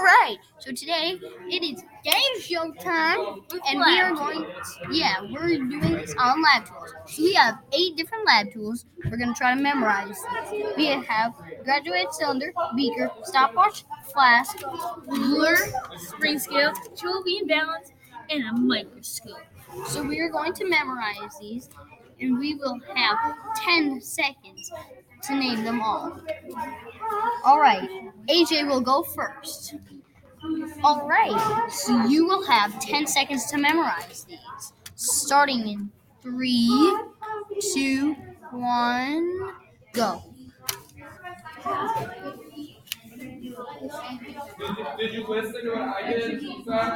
right, so today it is game show time, and we are we're doing this on lab tools. So we have 8 different lab tools. We're going to try to memorize these. We have graduated cylinder, beaker, stopwatch, flask, ruler, spring scale, tool beam balance, and a microscope. So we are going to memorize these, and we will have 10 seconds to name them all. All right, AJ will go first. All right, so you will have 10 seconds to memorize these, starting in 3, 2, 1, go. Did you listen to what I did, Lisa?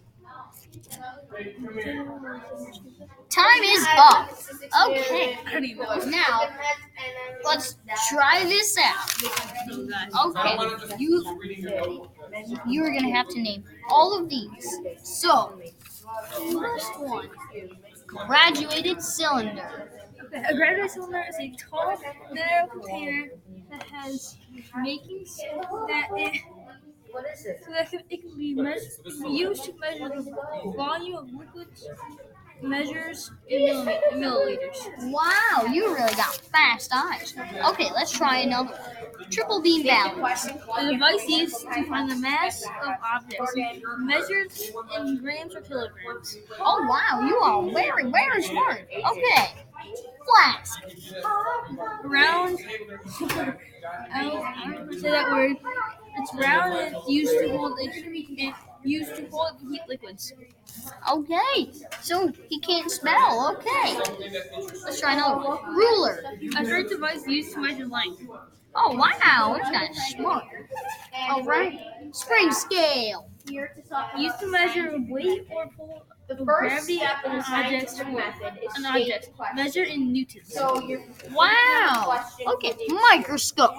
Time is up. Okay, now let's try this out. Okay, you are gonna have to name all of these. So, first one, graduated cylinder. A graduated cylinder is a tall, narrow container that has makings that it can be used to measure the volume of liquids. Measures in milliliters. Wow, you really got fast eyes. Okay, let's try another one. Triple beam balance. A device used to find the mass of objects, measured in grams or kilograms. Oh wow, you are very smart. Okay, flask. Round. I don't say that word. It's round and it's used to hold heat liquids. Okay, so he can't spell. Okay, let's try another one. Ruler. A short device used to measure length. Oh wow, this guy's smart. All right, spring scale. Used to measure weight or pull of gravity of an object, measured in newtons. Wow. Okay, microscope.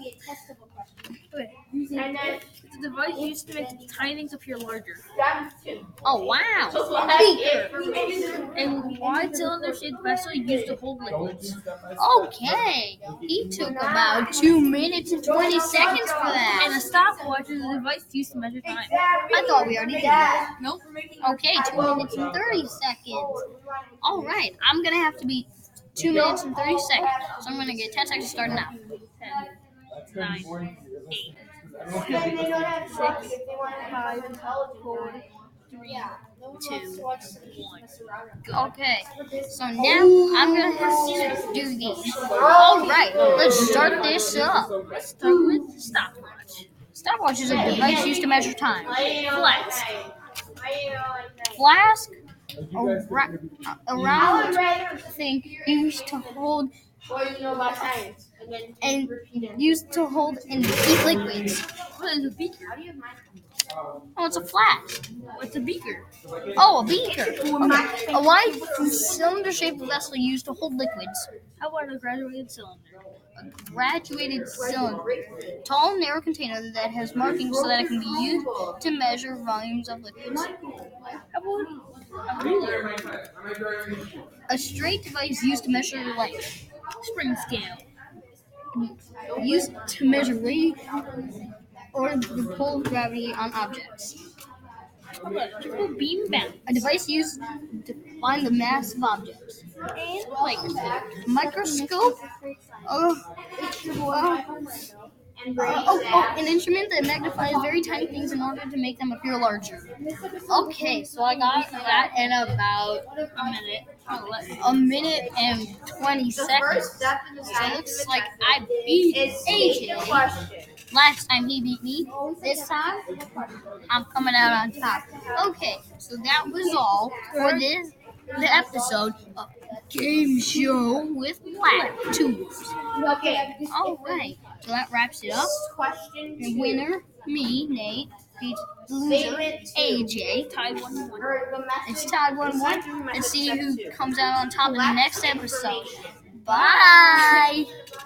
It's a device used to make the tiny things appear larger. Oh wow. A wide cylinder-shaped vessel used to hold liquids. Okay, he took about 2 minutes and 20 seconds for that. And a stopwatch is a device used to measure time. I thought we already did that. Nope. Okay, 2 minutes and 30 seconds. All right, I'm gonna have to be 2 minutes and 30 seconds. So I'm gonna get 10 seconds starting now. 10, 9, 8, 7, 6, 5, 4, 3, 2, 1. Okay, so now I'm gonna have to do these. All right, let's start this up. Let's start with stopwatch. Stopwatch is a device used to measure time. Flask. Flask, a round thing used to hold and used to hold and heat liquids. What is a beaker? Oh, it's a flask. What's a beaker? Oh, a beaker. Okay. A wide cylinder-shaped vessel used to hold liquids. How about a graduated cylinder? A graduated cylinder. Tall, narrow container that has markings so that it can be used to measure volumes of liquids. How about a ruler? A straight device used to measure length. Spring scale. Used to measure weight or the pull of gravity on objects. How about a triple beam balance? A device used to find the mass of objects. And microscope. Microscope. An instrument that magnifies very tiny things in order to make them appear larger. Okay, so I got that in about a minute and 20 seconds. So it looks like I beat AJ. Last time he beat me. This time, I'm coming out on top. Okay, so that was all for the episode of Game Show with Lab Tools. All right, so that wraps it up. The winner, me, Nate, beats the loser, AJ. Tied 1-1. It's tied 1-1. Let's see who comes out on top in the next episode. Bye.